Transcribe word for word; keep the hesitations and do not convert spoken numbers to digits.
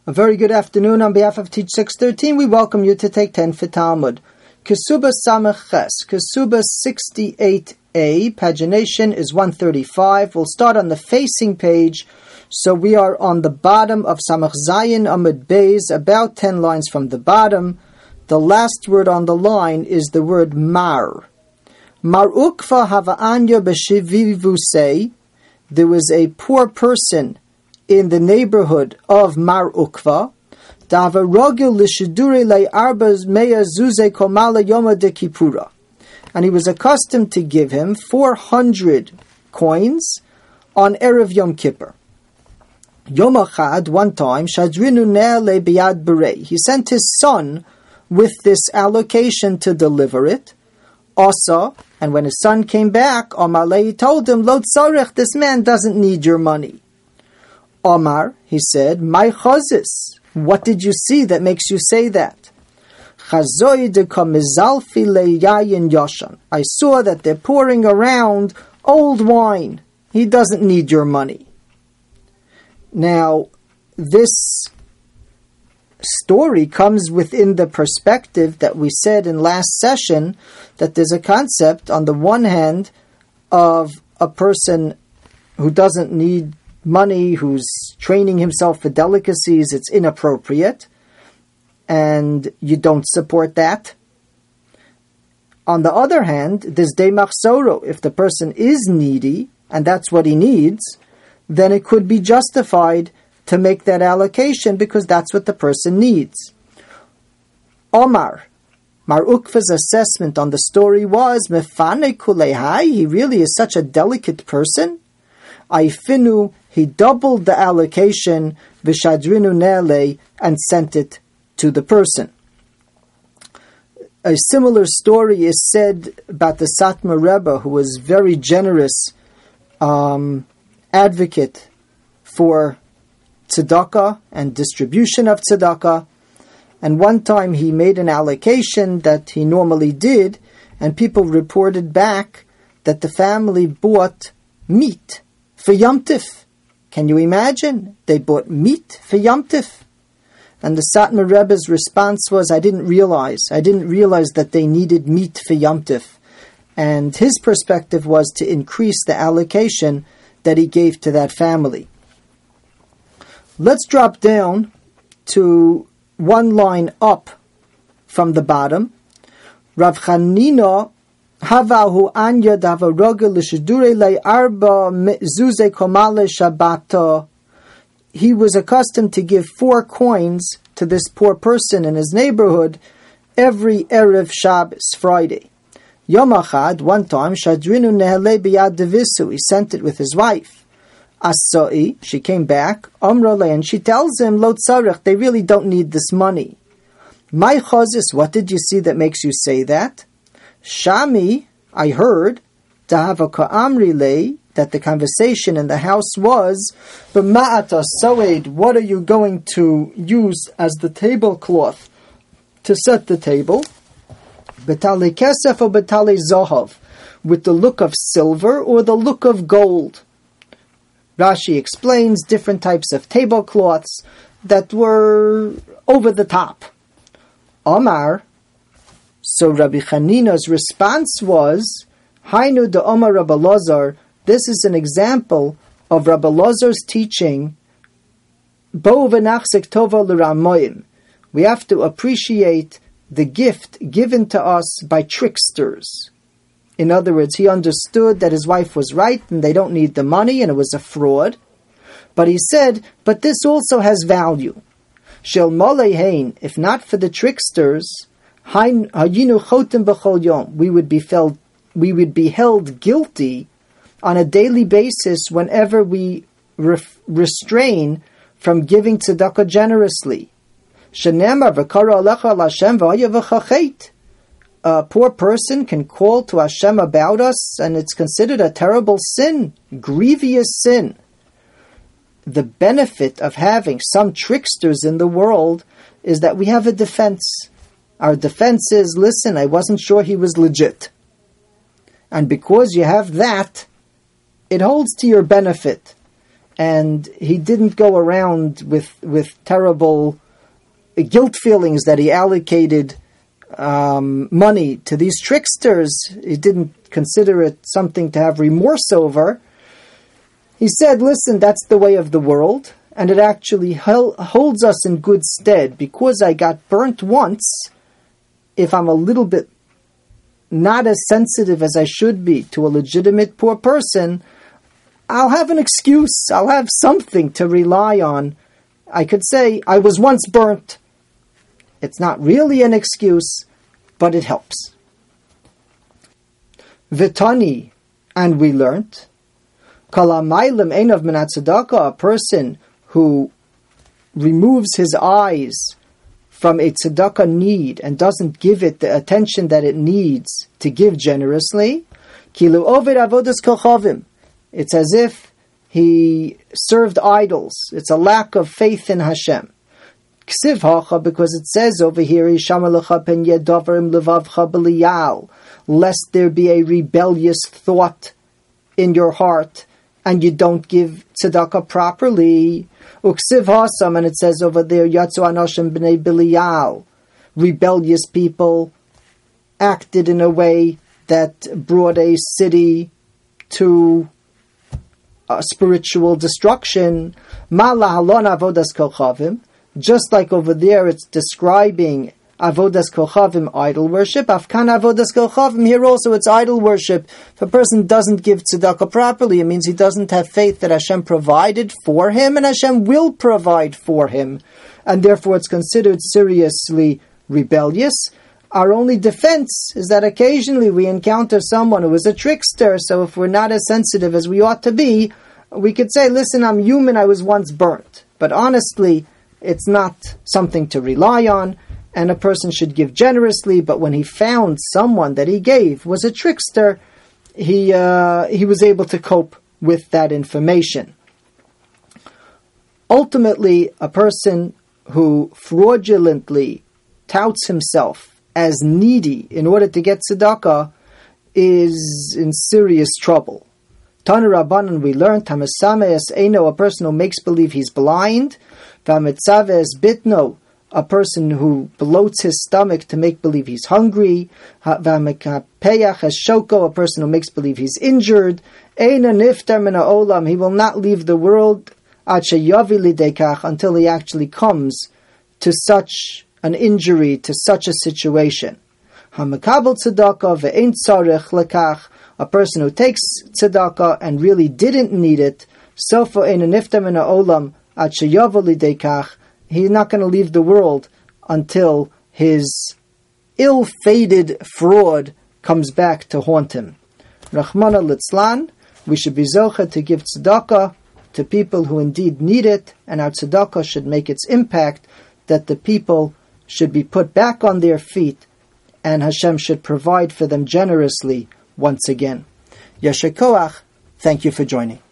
A very good afternoon on behalf of Teach six thirteen. We welcome you to take ten for Talmud. Kesubah Samech Ches, Kesubah sixty-eight A, pagination is one thirty-five. We'll start on the facing page. So we are on the bottom of Samech Zayin Amud Beis, about ten lines from the bottom. The last word on the line is the word Mar. Mar Ukva Hava'anya B'Shivivusei. There was a poor person in the neighborhood of Mar Ukva, and he was accustomed to give him four hundred coins on Erev Yom Kippur. Yom Achad, one time, Shadrinu Ne'ale Biyad Berei. He sent his son with this allocation to deliver it. Also, and when his son came back, Amalei told him, Lo tzarech, this man doesn't need your money. Omar, he said, my chazis, what did you see that makes you say that? I saw that they're pouring around old wine. He doesn't need your money. Now, this story comes within the perspective that we said in last session, that there's a concept, on the one hand, of a person who doesn't need money, who's training himself for delicacies. It's inappropriate, and you don't support that. On the other hand, there's de machsoro. If the person is needy, and that's what he needs, then it could be justified to make that allocation because that's what the person needs. Omar, Mar Ukva's assessment on the story was, Mefane kulehai, he really is such a delicate person. Aifinu, he doubled the allocation, v'shadrinu ne'ale, and sent it to the person. A similar story is said about the Satmar Rebbe, who was very generous um, advocate for tzedakah and distribution of tzedakah. And one time he made an allocation that he normally did, and people reported back that the family bought meat for Yom Tif. Can you imagine? They bought meat for Yom Tif. And the Satmar Rebbe's response was, I didn't realize. I didn't realize that they needed meat for Yom Tif. And his perspective was to increase the allocation that he gave to that family. Let's drop down to one line up from the bottom. Rav Chanina Havahu anya davaroga l'shidure le arba zuze komale shabata. He was accustomed to give four coins to this poor person in his neighborhood every Erev Shabbos, Friday. Yom Achad, one time, Shadrinu Nehele biyad devisu. He sent it with his wife. Asai, she came back. Amrale, and she tells him, Lo tzarech, they really don't need this money. My chazis, what did you see that makes you say that? Shami, I heard, Dahava ka'amri lei, that the conversation in the house was, B'ma'ata soed, what are you going to use as the tablecloth to set the table? Betale kesef or betale zohav, with the look of silver or the look of gold. Rashi explains different types of tablecloths that were over the top. Omar, so Rabbi Chanina's response was, Hainu de Omar Rabbi Lazar, this is an example of Rabbi Lazar's teaching, Bo v'nachzik tova l'ramoyim. We have to appreciate the gift given to us by tricksters. In other words, he understood that his wife was right and they don't need the money and it was a fraud. But he said, but this also has value. Shel molehein, if not for the tricksters, hayinu chotem b'chol yom, we would be felt, we would be held guilty on a daily basis whenever we re- restrain from giving tzedakah generously. Shenemar v'kara alecha l'Hashem v'haya v'chachet. A poor person can call to Hashem about us, and it's considered a terrible sin, grievous sin. The benefit of having some tricksters in the world is that we have a defense. Our defense is, listen, I wasn't sure he was legit. And because you have that, it holds to your benefit. and he didn't go around with with terrible guilt feelings that he allocated um, money to these tricksters. He didn't consider it something to have remorse over. He said, listen, that's the way of the world, and it actually hel- holds us in good stead. Because I got burnt once, if I'm a little bit not as sensitive as I should be to a legitimate poor person, I'll have an excuse. I'll have something to rely on. I could say, I was once burnt. It's not really an excuse, but it helps. Vitani, and we learnt, Kalamaylim Einav Minat Tzedakah, a person who removes his eyes from a tzedakah need and doesn't give it the attention that it needs to give generously, Kilu Oved Avodas Kochavim. It's as if he served idols. It's a lack of faith in Hashem. Ksiv hacha, because it says over here, lest there be a rebellious thought in your heart and you don't give tzedakah properly. Uksiv hasam, and it says over there, Yatzu Anoshim b'nei Bilial, rebellious people acted in a way that brought a city to uh, spiritual destruction. Ma lahalon avodas kochavim. Just like over there, it's describing avodas kochavim, idol worship. Afkan avodas kochavim, here also it's idol worship. If a person doesn't give tzedakah properly, it means he doesn't have faith that Hashem provided for him and Hashem will provide for him. And therefore it's considered seriously rebellious. Our only defense is that occasionally we encounter someone who is a trickster, so if we're not as sensitive as we ought to be, we could say, listen, I'm human, I was once burnt. But honestly, it's not something to rely on, and a person should give generously, but when he found someone that he gave was a trickster, he uh, he was able to cope with that information. Ultimately, a person who fraudulently touts himself as needy in order to get tzedakah is in serious trouble. Tanu Rabbanan, we learned, Hamasameas Eino, a person who makes believe he's blind, Vamitzaves Bitno, a person who bloats his stomach to make believe he's hungry, Vamikapeyach Shoko, a person who makes believe he's injured, Eina Niftar Mina Olam, he will not leave the world until he actually comes to such an injury, to such a situation. Hamakabel tzedakah ve'ein tzarech lekach, a person who takes tzedakah and really didn't need it, sofa ein niftar min ha'olam ad sheyavo lidei kach, he's not going to leave the world until his ill-fated fraud comes back to haunt him. Rachmana litzlan, we should be zocha to give tzedakah to people who indeed need it, and our tzedakah should make its impact that the people should be put back on their feet and Hashem should provide for them generously once again. Yasher Koach, thank you for joining.